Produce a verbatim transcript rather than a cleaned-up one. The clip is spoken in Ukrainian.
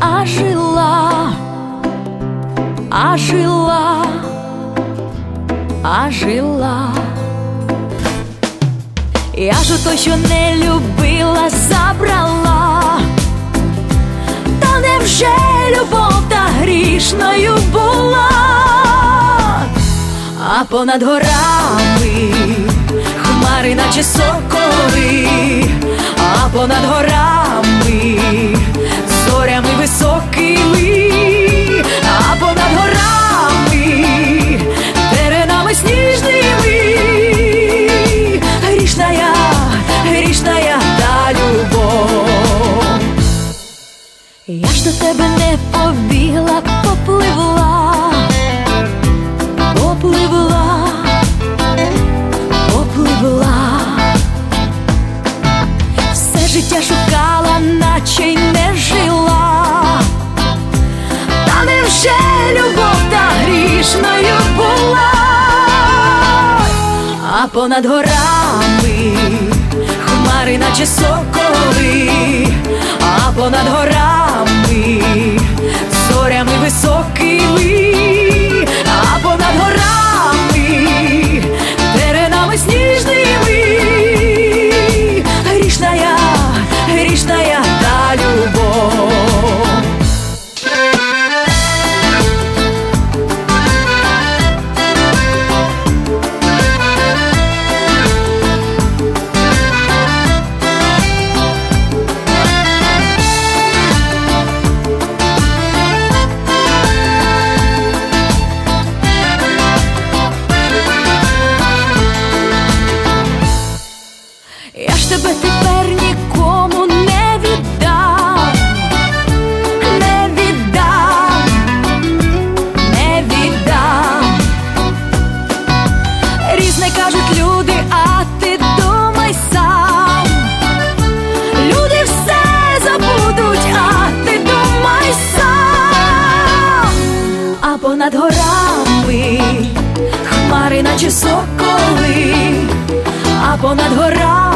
а жила, а жила, а жила. Я ж у той, що не любила, забрала. Та невже любов та грішною була? А понад горами хмари, наче соколи, а понад горами зорями високими, а понад горами теренами сніжними. Грішная, грішная та любов. Я ж до тебе не побігла, попливла, попливла, попливла. Все життя шукала, наче й не жила. Та невже любов та грішною була? А понад горами хмари, наче соколи, а понад горами зорями високими, а понад горами теренами сніжними. Грішная, грішная та любов. Я ж тебе тепер нікому не віддам, не віддам, не віддам. Різне кажуть люди, а ти думай сам. Люди все забудуть, а ти думай сам. А понад горами хмари, наче соколи, а понад горами